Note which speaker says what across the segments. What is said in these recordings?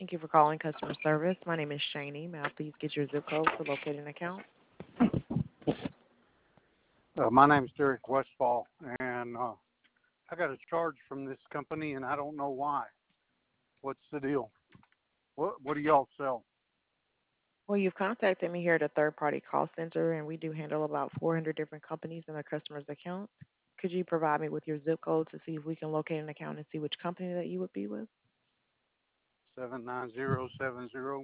Speaker 1: Thank you for calling customer service. My name is Shani. May I please get your zip code to locate an account?
Speaker 2: My name is Derek Westfall, and I got a charge from this company, and I don't know why. What's the deal? What do y'all sell?
Speaker 1: Well, you've contacted me here at a third-party call center, and we do handle about 400 different companies in the customer's account. Could you provide me with your zip code to see if we can locate an account and see which company that you would be with?
Speaker 2: 79070.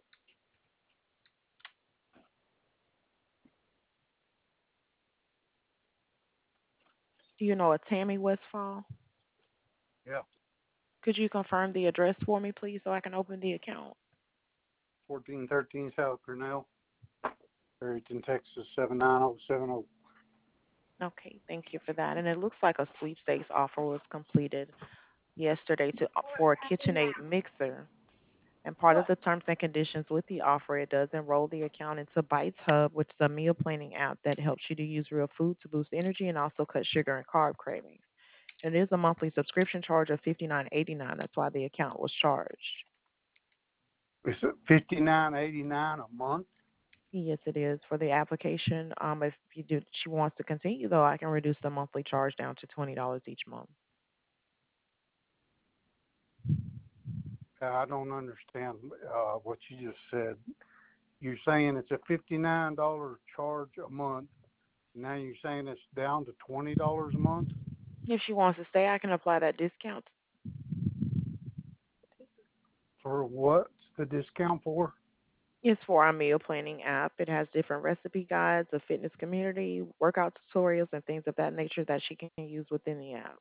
Speaker 1: Do you know a Tammy Westfall?
Speaker 2: Yeah,
Speaker 1: Could you confirm the address for me, please, so I can open the account?
Speaker 2: 1413 South Grinnell, Barrington, Texas 79070.
Speaker 1: Okay, thank you for that. And it looks like a sweepstakes offer was completed yesterday for a KitchenAid mixer. And part of the terms and conditions with the offer, it does enroll the account into Bites Hub, which is a meal planning app that helps you to use real food to boost energy and also cut sugar and carb cravings. It is a monthly subscription charge of $59.89. That's why the account was charged.
Speaker 2: It's $59.89 a month.
Speaker 1: Yes, it is for the application. If she wants to continue though, I can reduce the monthly charge down to $20 each month.
Speaker 2: I don't understand what you just said. You're saying it's a $59 charge a month. Now you're saying it's down to $20 a month?
Speaker 1: If she wants to stay, I can apply that discount.
Speaker 2: For what's the discount for?
Speaker 1: It's for our meal planning app. It has different recipe guides, a fitness community, workout tutorials, and things of that nature that she can use within the app.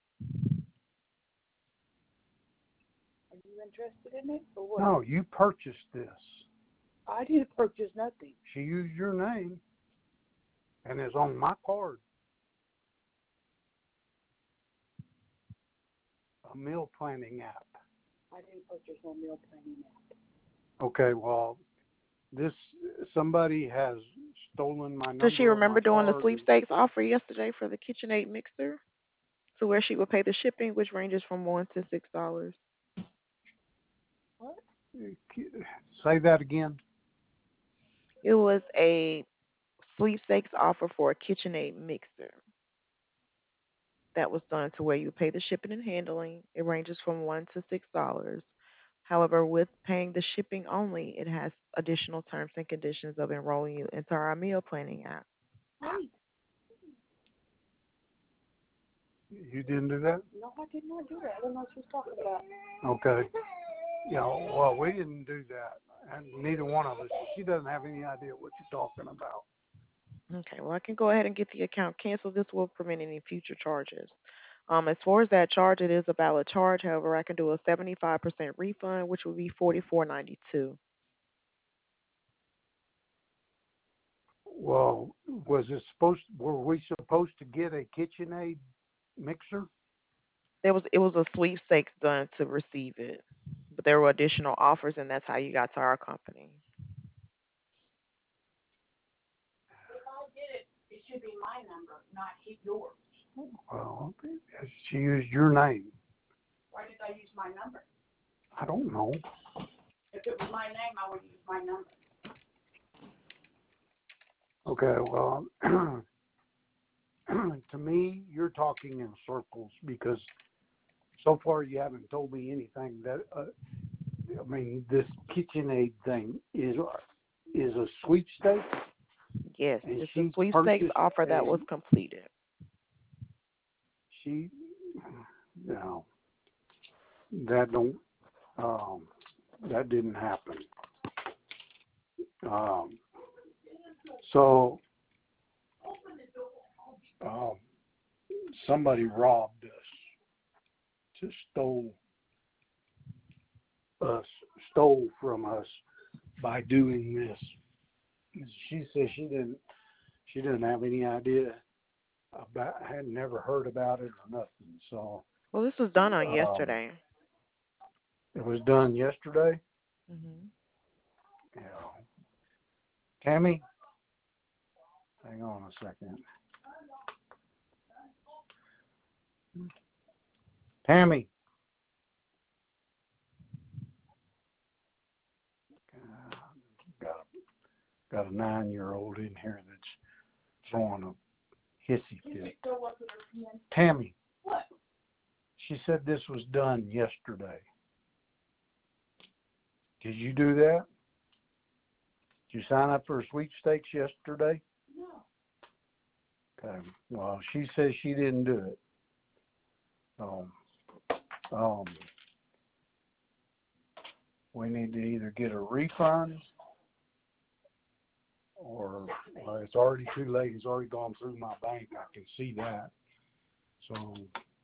Speaker 3: Are you interested in it or what?
Speaker 2: No, you purchased this.
Speaker 3: I didn't purchase nothing.
Speaker 2: She used your name, and it's on my card. A meal planning app.
Speaker 3: I didn't purchase no meal planning app.
Speaker 2: Okay, well, somebody has stolen my number.
Speaker 1: Does she remember
Speaker 2: my
Speaker 1: doing the
Speaker 2: card.
Speaker 1: sweepstakes offer yesterday for the KitchenAid mixer? So where she would pay the shipping, which ranges from $1 to $6.
Speaker 3: What?
Speaker 2: Say that again.
Speaker 1: It was a sweepstakes offer for a KitchenAid mixer. That was done to where you pay the shipping and handling. It ranges from $1 to $6. However, with paying the shipping only, it has additional terms and conditions of enrolling you into our meal planning app.
Speaker 3: Wait.
Speaker 2: You didn't do that?
Speaker 3: No, I did not do that. I don't know what she's talking about.
Speaker 2: Okay. Yeah, well, we didn't do that, and neither one of us. She doesn't have any idea what you're talking about.
Speaker 1: Okay, well, I can go ahead and get the account canceled. This will prevent any future charges. As far as that charge, it is a valid charge. However, I can do a 75% refund, which would be $44.92.
Speaker 2: Well, were we supposed to get a KitchenAid mixer?
Speaker 1: It was a sweepstakes done to receive it, but there were additional offers, and that's how you got to our company.
Speaker 3: If I did it, it should be my number, not yours.
Speaker 2: Well, she used your name.
Speaker 3: Why did I use my number?
Speaker 2: I don't know.
Speaker 3: If it was my name, I would use my number.
Speaker 2: Okay, well, to me, you're talking in circles because so far you haven't told me anything that, this KitchenAid thing is a sweepstakes?
Speaker 1: Yes, it's a sweepstakes offer that was completed.
Speaker 2: No, that didn't happen. So, somebody robbed us, stole from us by doing this. She said she didn't have any idea had never heard about it or nothing. So.
Speaker 1: Well, this was done on yesterday.
Speaker 2: It was done yesterday.
Speaker 1: Mhm.
Speaker 2: Yeah. Tammy, hang on a second. Tammy. got a 9-year-old in here that's throwing a hissy fit. Tammy,
Speaker 3: What?
Speaker 2: she said this was done yesterday. Did you do that? Did you sign up for a sweepstakes yesterday?
Speaker 3: No.
Speaker 2: Okay. Well, she says she didn't do it. Um, we need to either get a refund or it's already too late. It's already gone through my bank. I can see that. So,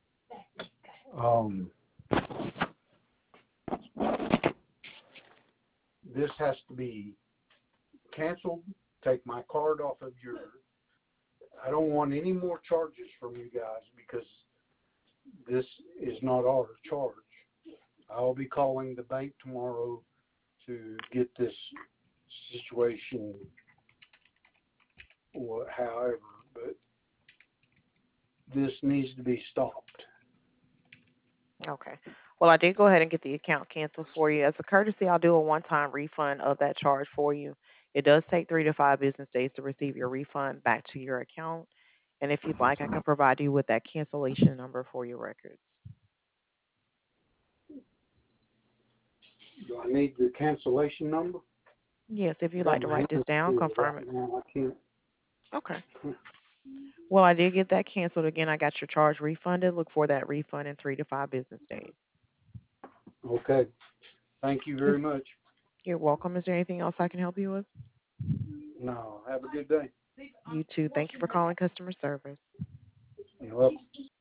Speaker 2: this has to be canceled. Take my card off of your. I don't want any more charges from you guys because this is not our charge. I'll be calling the bank tomorrow to get this situation or however, but this needs to be stopped.
Speaker 1: Okay. Well, I did go ahead and get the account canceled for you. As a courtesy, I'll do a one-time refund of that charge for you. It does take 3 to 5 business days to receive your refund back to your account. And if you'd like, I can provide you with that cancellation number for your records.
Speaker 2: Do I need the cancellation number?
Speaker 1: Yes, if you'd
Speaker 2: Got
Speaker 1: like to
Speaker 2: my
Speaker 1: write this
Speaker 2: hands
Speaker 1: down,
Speaker 2: full
Speaker 1: confirm
Speaker 2: right
Speaker 1: it.
Speaker 2: now. I can't.
Speaker 1: Okay. Well, I did get that canceled. Again, I got your charge refunded. Look for that refund in 3 to 5 business days.
Speaker 2: Okay. Thank you very much.
Speaker 1: You're welcome. Is there anything else I can help you with?
Speaker 2: No, have a good day.
Speaker 1: You too. Thank you for calling customer service.
Speaker 2: You're welcome.